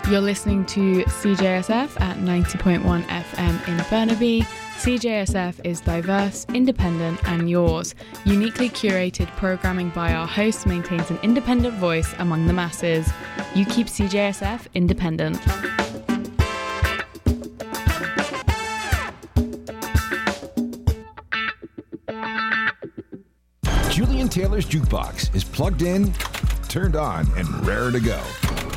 You're listening to CJSF at 90.1 FM in Burnaby. CJSF is diverse, independent and yours. Uniquely curated programming by our hosts maintains an independent voice among the masses. You keep CJSF independent. Julian Taylor's Jukebox is plugged in, turned on, and raring to go.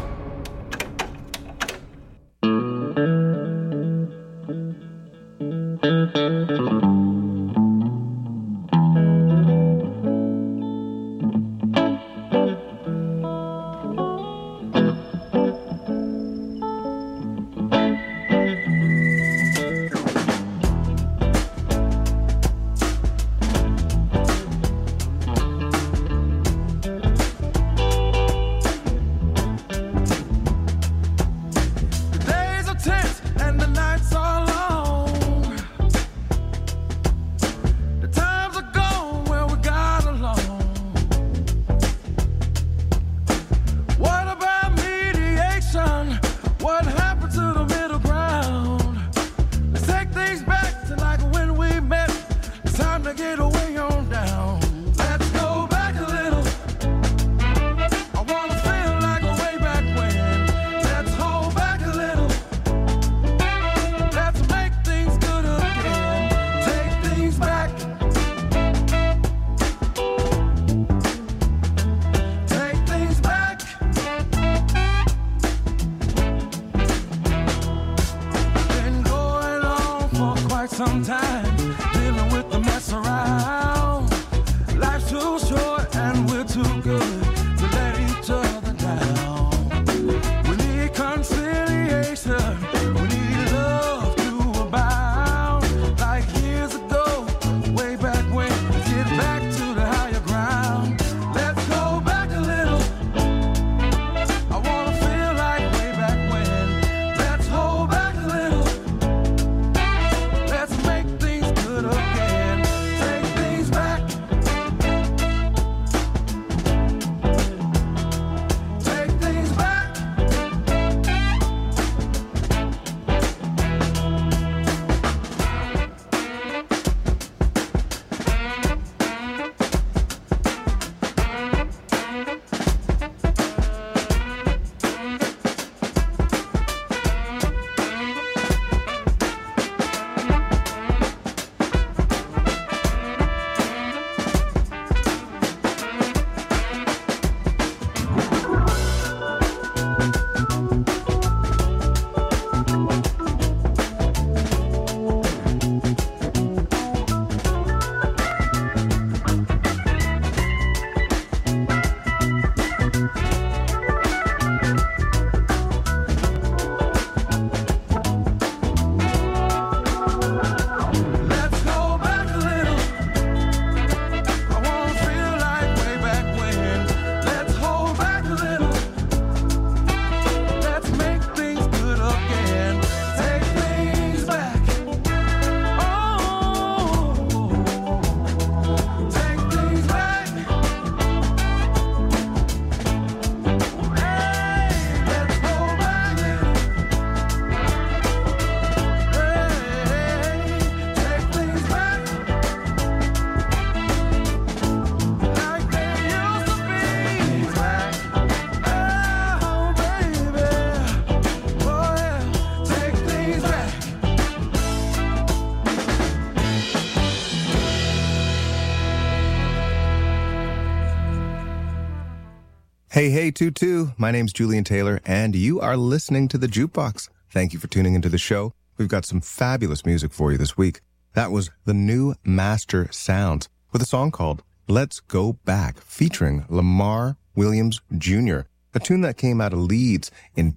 Hey, Tutu. My name's Julian Taylor, and you are listening to The Jukebox. Thank you for tuning into the show. We've got some fabulous music for you this week. That was the new Master Sounds with a song called Let's Go Back, featuring Lamar Williams Jr., a tune that came out of Leeds in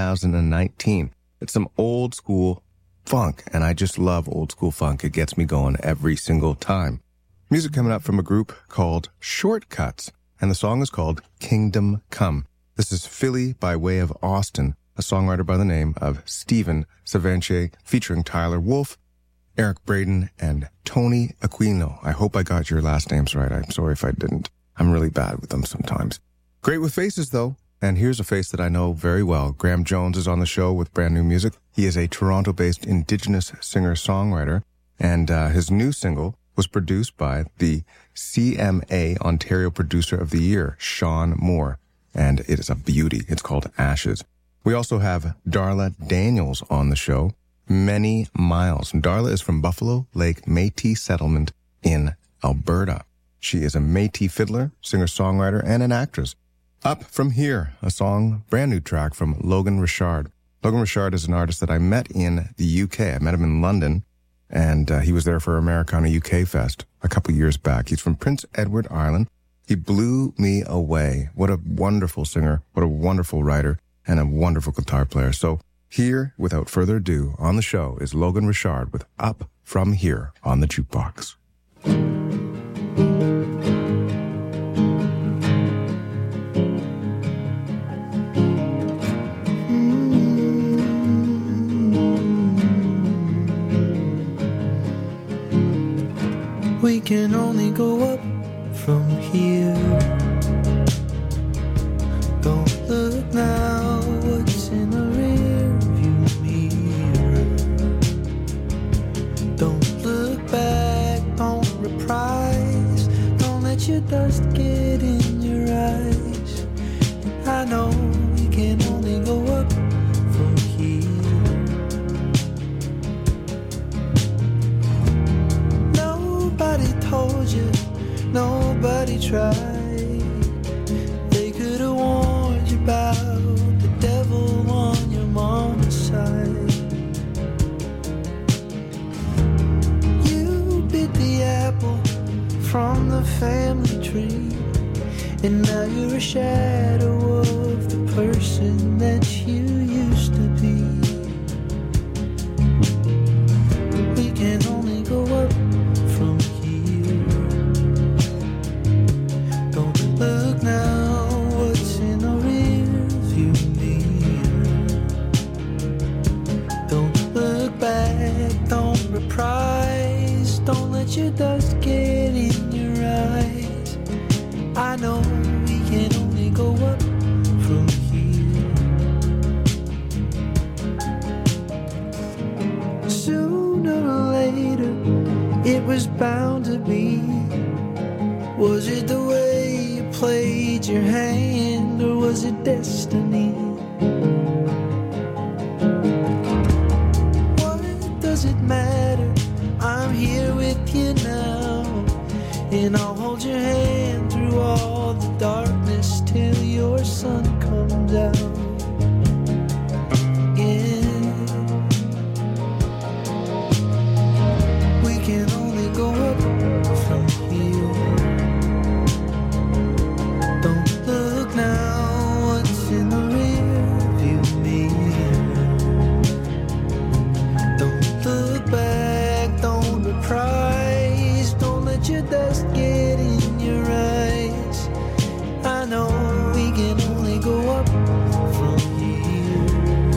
2019. It's some old school funk, and I just love old school funk. It gets me going every single time. Music coming up from a group called Shortcuts, and the song is called Kingdom Come. This is Philly by way of Austin, a songwriter by the name of Stephen Savanche, featuring Tyler Wolf, Eric Braden, and Tony Aquino. I hope I got your last names right. I'm sorry if I didn't. I'm really bad with them sometimes. Great with faces, though. And here's a face that I know very well. Graham Jones is on the show with brand new music. He is a Toronto-based Indigenous singer-songwriter, and his new single was produced by the CMA Ontario Producer of the Year, Sean Moore, and it is a beauty. It's called Ashes. We also have Darla Daniels on the show, Many Miles. Darla is from Buffalo Lake Métis Settlement in Alberta. She is a Métis fiddler, singer-songwriter, and an actress. Up From Here, a song, brand new track from Logan Richard. Logan Richard is an artist that I met in the UK. I met him in London, and he was there for Americana UK Fest a couple years back. He's from Prince Edward Island. He blew me away. What a wonderful singer, what a wonderful writer, and a wonderful guitar player. So here, without further ado, on the show is Logan Richard with Up From Here on the Jukebox. We can only go up from here. Don't look now, what's in the rear view mirror. Don't look back, don't reprise. Don't let your dust get in your eyes. I know we can only go up from here. Nobody told you, nobody tried. They could have warned you about the devil on your mama's side. You bit the apple from the family tree, and now you're a shadow of the person that you used to be. We can only go up from here. Don't look now, what's in the rear view mirror. Don't look back, don't reprise. Don't let your dust get in your eyes. I know we can only go up from here. Sooner or later, it was bound to be. Was it the way you played your hand, or was it destiny? What does it matter? I'm here with you now, and I'll hold your hand through all the darkness till your sun comes out. Yeah. We can only go up from here. Don't look now, what's in the rear view mirror. Don't look back, don't reprise. Don't let your dust get in your eyes. I know we can only go up from here.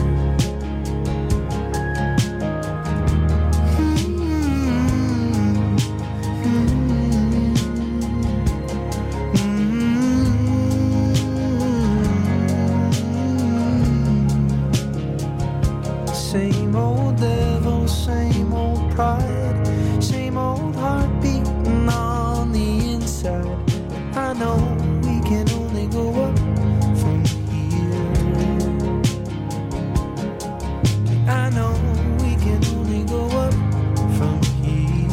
Same old devil, same old pride, same old heart beating on the inside. I know we can only go up from here. I know we can only go up from here.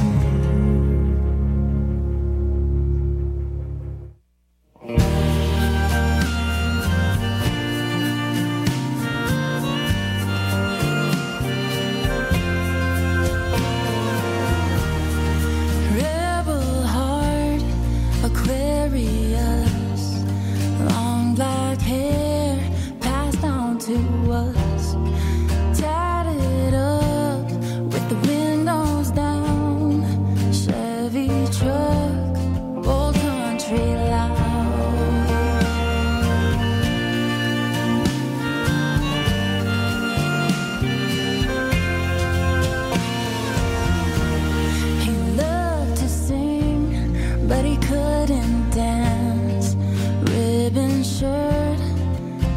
Rebel heart, Aquarius, long black hair passed on to us, tatted up with the windows down, Chevy truck, old country loud. He loved to sing, but he couldn't dance. Ribbon shirt,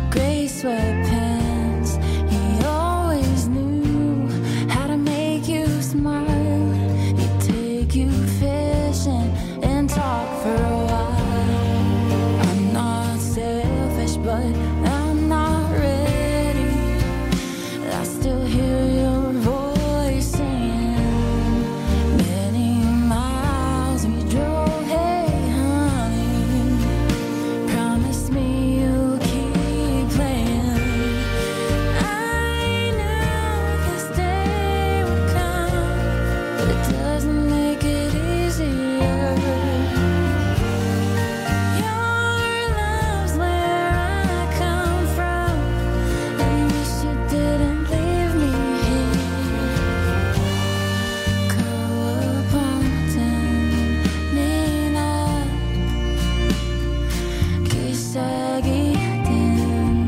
sweatpants. He always knew how to make you smile. He'd take you fishing and talk for a while. I'm not selfish, but I'm not ready. I still hear your voice saying many miles we drove. Hey honey, promise me you'll keep playing. I knew this day would come, but it doesn't make it easier. Your love's where I come from, and I wish you didn't leave me here. Kawapatan, Nina, Kisagitin.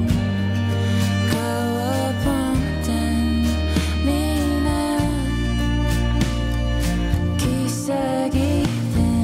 Kawapatan, Nina, Kisagitin.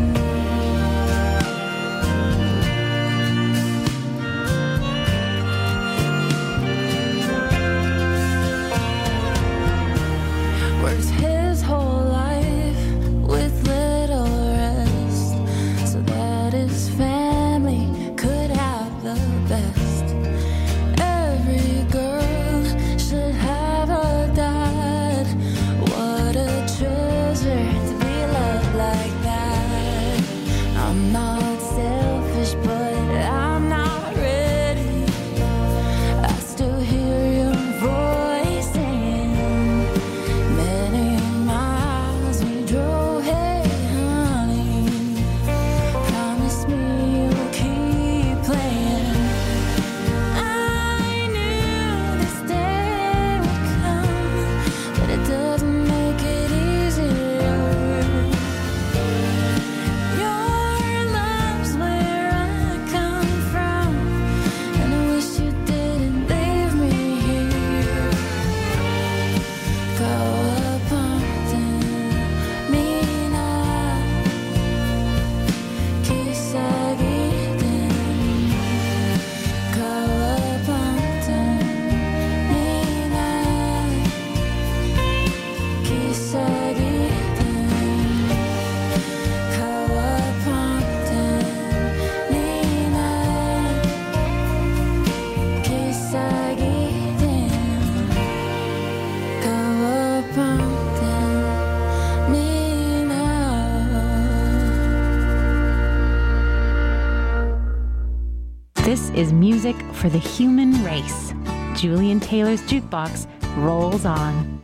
Works his whole life with little rest, so that his family could have the best. Every girl should have a dad. What a treasure to be loved like that. I'm not selfish, but I'm not ready. I still hear your voice saying many miles we drove. Hey honey, promise me you'll keep playing. I knew this day would come, but it doesn't make it easier. Your love's where I come from, and I wish you didn't leave me here. Kawapatan, Mina, Kisagitin. Kawapatan, Mina, Kisagitin. Kawapatan, Mina, Kisagitin. Kawapatan, Mina. This is music for the human race. Julian Taylor's Jukebox rolls on.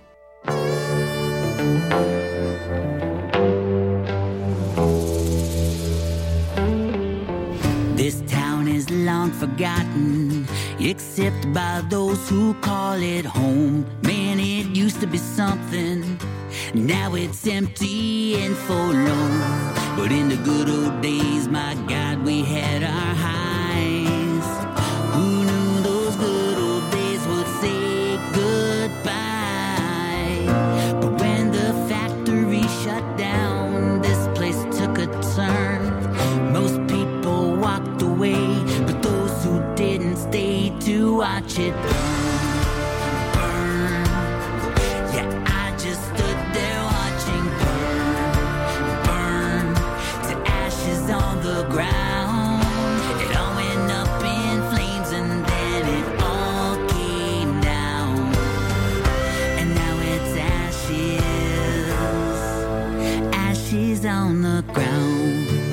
This town is long forgotten, except by those who call it home. Man, it used to be something, now it's empty and forlorn. But in the good old days, my God, we had our highs. Who knew those good old days would say goodbye? But when the factory shut down, this place took a turn. Most people walked away, but those who didn't stay to watch it burn. Yeah, I just stood there watching burn to ashes on the ground. It all went up in flames and then it all came down. And now it's ashes on the ground.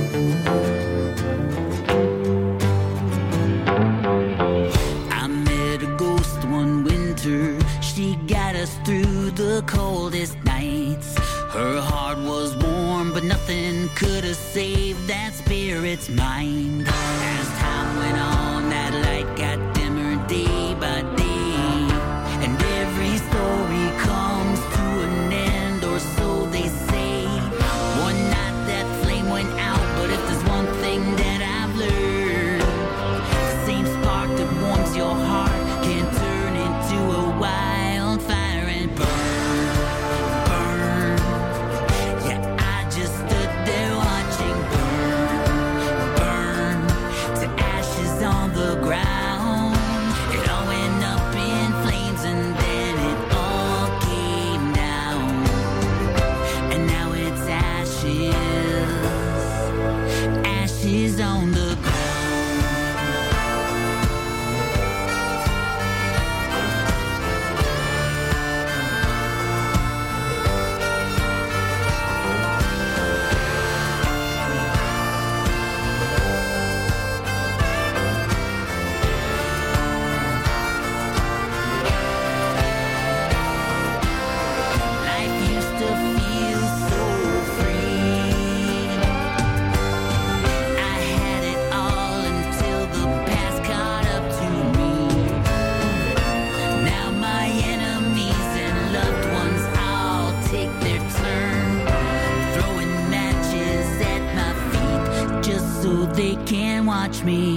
I met a ghost one winter. She got us through the coldest nights. Her heart was warm, but nothing could have saved that spirit's mind. As time went on, that light got dimmer day by day. And every story comes to an end, or so they say. One night that flame went out, but if there's one thing that I've learned, the same spark that warms your heart can turn into a wildfire and burn, burn. Yeah, I just stood there watching burn, burn to ashes so they can watch me.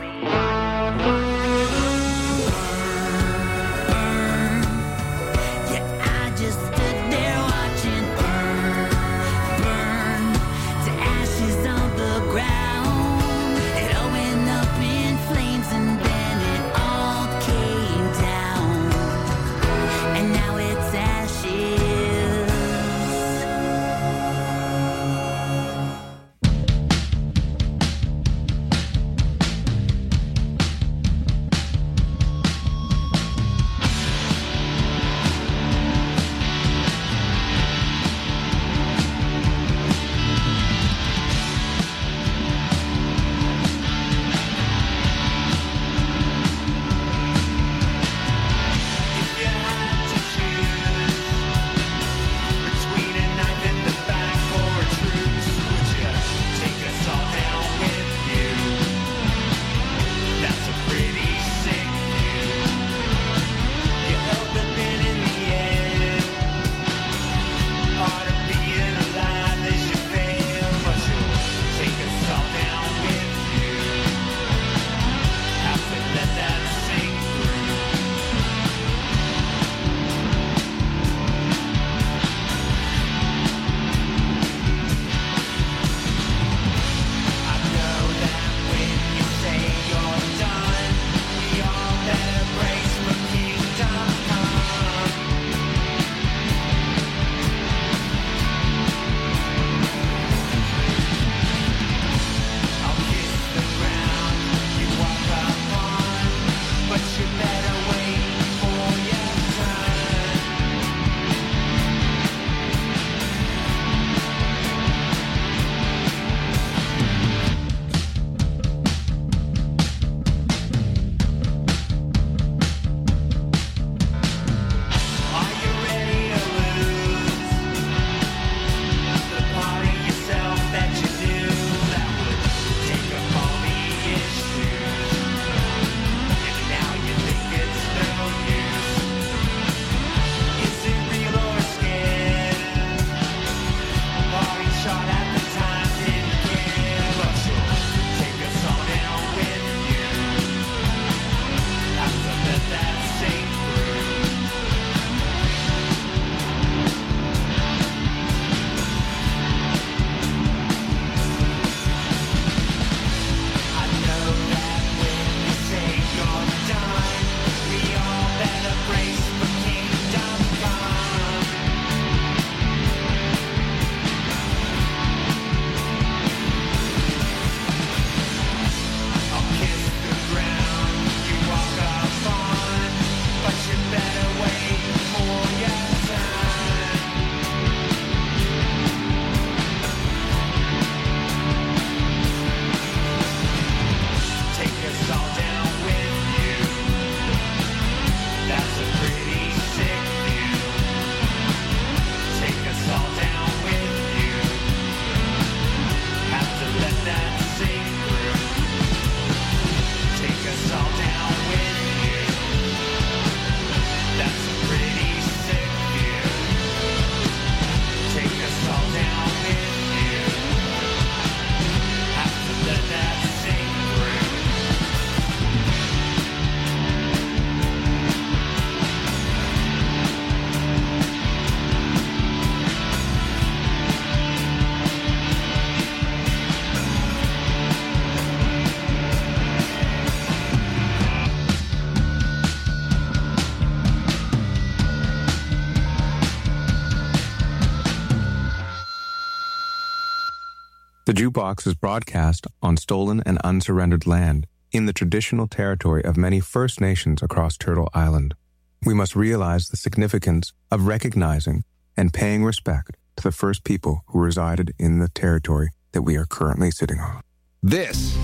The Jukebox is broadcast on stolen and unsurrendered land in the traditional territory of many First Nations across Turtle Island. We must realize the significance of recognizing and paying respect to the first people who resided in the territory that we are currently sitting on. This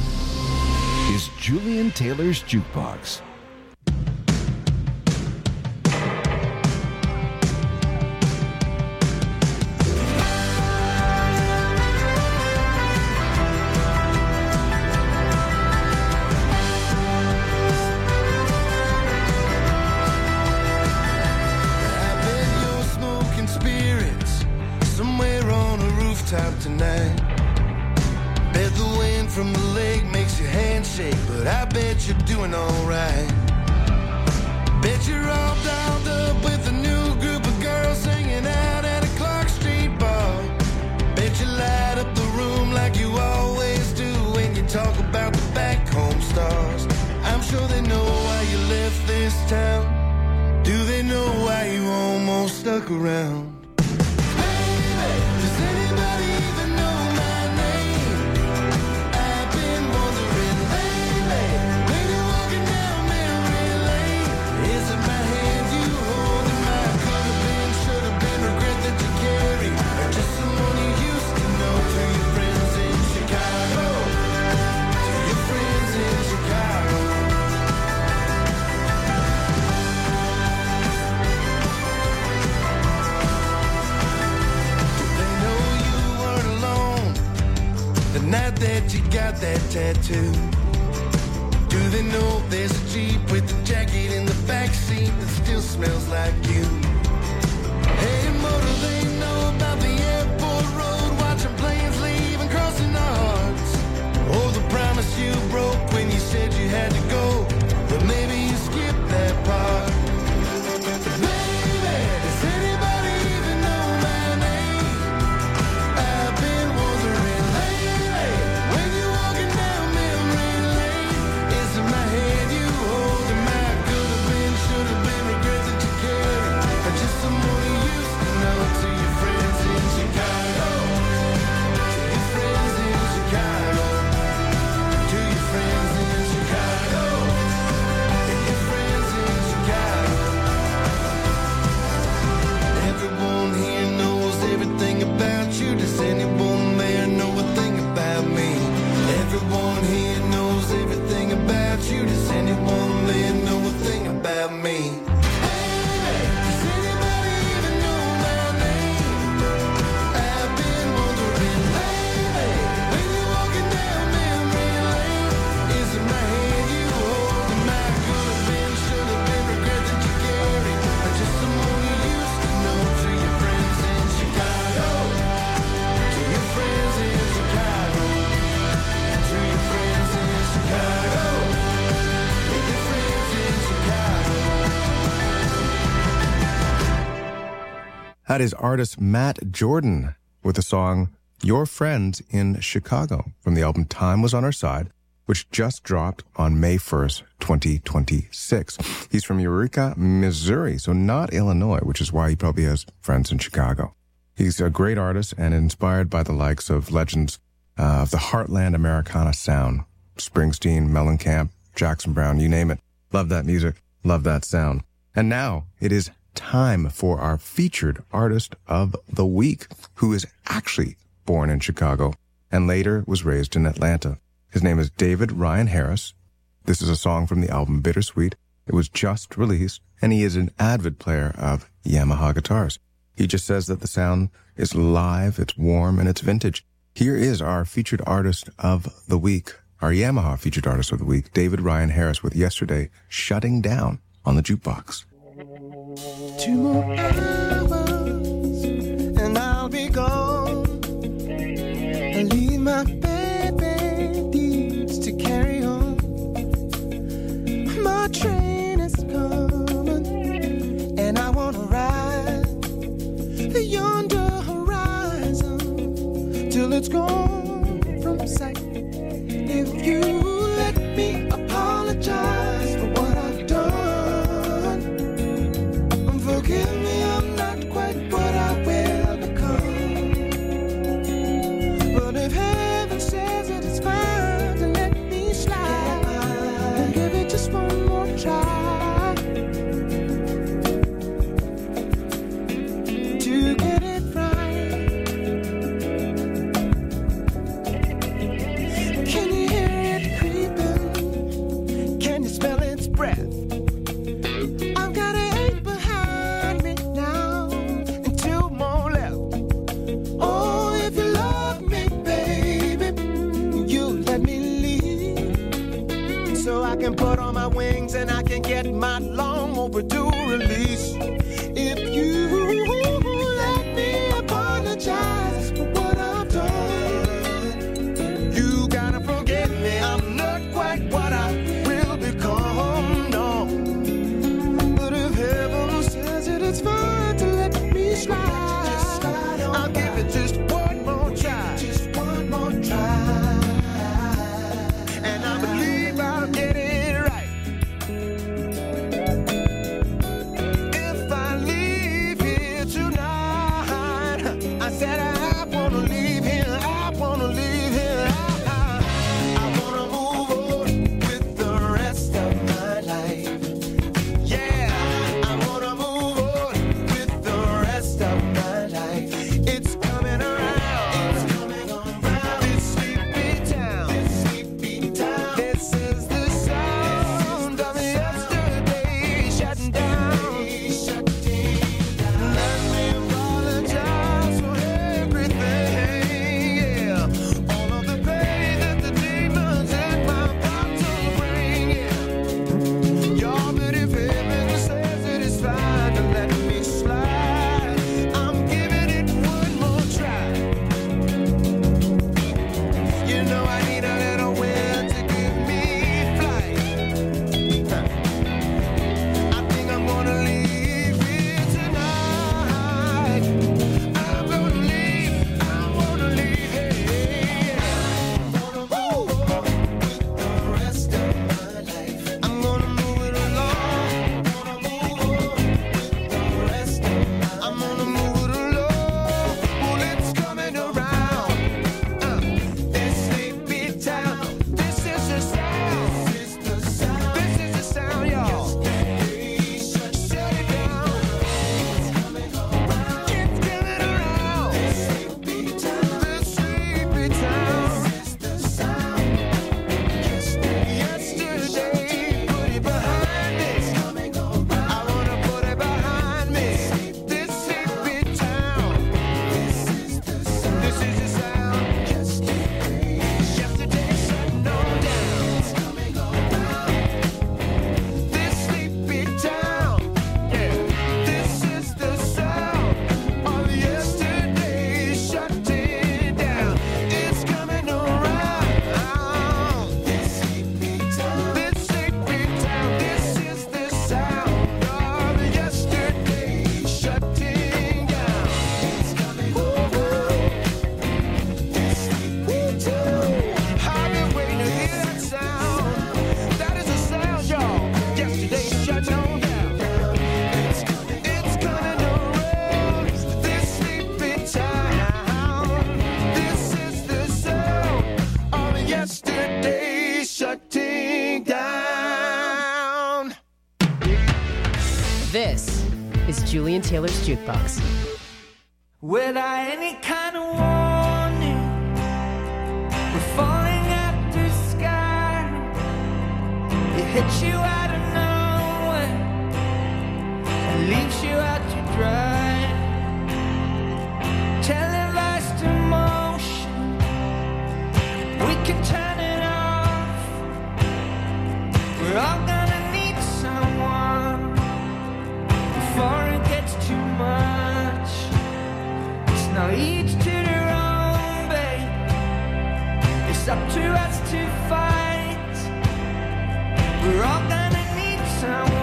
is Julian Taylor's Jukebox. Tonight, bet the wind from the lake makes your hand shake, but I bet you're doing alright. Bet you're all dolled up with a new group of girls hanging out at a Clark Street bar. Bet you light up the room like you always do when you talk about the back home stars. I'm sure they know why you left this town. Do they know why you almost stuck around? Night that you got that tattoo. Do they know there's a Jeep with the jacket in the backseat that still smells like you? Hey, Mo, do they know about the airport road, watching planes leave and crossing our hearts? Oh, the promise you broke when you said you had to go, but maybe you skipped that part. Baby, does anybody even know my name? I've been wondering lately, when you're walking down memory lane, is it my hand you hold? Am I could have been, should have been, regret that you carry, or just someone you used to know? To your friends in Chicago, to your friends in Chicago, to your friends in Chicago, to your friends in Chicago. Everyone here knows everything about you. Does anyone there know a thing about me? Everyone here knows everything about you. Does anyone there know a thing about me? Hey, does anybody even know my name? I've been wondering lately, when you're walking down memory lane, is it my hand you hold? Am I could have been, should have been, regret that you carry, or just someone you used to know? To your friends in Chicago, to your friends in Chicago, to your friends in Chicago, to your friends in Chicago. That is artist Matt Jordan with the song Your Friends in Chicago from the album Time Was on Our Side, which just dropped on May 1st, 2026. He's from Eureka, Missouri, so not Illinois, which is why he probably has friends in Chicago. He's a great artist and inspired by the likes of legends of the Heartland Americana sound. Springsteen, Mellencamp, Jackson Browne, you name it. Love that music, love that sound. And now it is time for our featured artist of the week, who is actually born in Chicago and later was raised in Atlanta. His name is David Ryan Harris. This is a song from the album Bittersweet. It was just released, and he is an avid player of Yamaha guitars. He just says that the sound is live, it's warm, and it's vintage. Here is our featured artist of the week, our Yamaha featured artist of the week, David Ryan Harris, with Yesterday Shutting Down on the Jukebox. 2 more hours and I'll be gone. I leave my baby needs to carry on. My train is coming and I want to ride yonder horizon till it's gone from sight. If you let me apologize for what I've done, forgive me, I'm not quite what I will become. But if heaven says it is fine to let me slide, then give it just one more try to get it right. Can you hear it creeping? Can you smell its breath? I've got an ache behind me now and 2 more left. Oh, if you love me, baby, you let me leave so I can put on my wings and I can get my long overdue release. If you let me apologize for what I've done, you gotta forgive You know I need a little wind to give me flight. I think I'm gonna leave here tonight. I'm gonna leave here. I'm gonna move with the rest of my life. I'm gonna move it along. I'm gonna move it along. Well, it's coming around. This sleepy town. This is the sound. This is the sound, y'all. Shut it down. It's coming around. This sleepy town. This sleepy town. This is the sound. Yesterday, put it behind me. I wanna put it behind me. This sleepy town. This is the sound. Yesterday, shutting on down. This sleepy town. Yeah. This is the sound of yesterday shutting down. It's coming around. This sleepy town. This sleepy town. This is the sound of yesterday shutting down. It's coming around. This sleepy town. I've been waiting to hear that sound. That is the sound, y'all. Yesterday shut on down. It's coming around. This sleepy town. This is the sound of yesterday shutting down. This is Julian Taylor's Jukebox. Without any kind of warning, we're falling out the sky. It hits you out of nowhere and leaves you out to dry. Televised emotion, we can turn it off. We're all gonna need someone before it gets too much. It's now each to their own, babe. It's up to us to fight. We're all gonna need someone.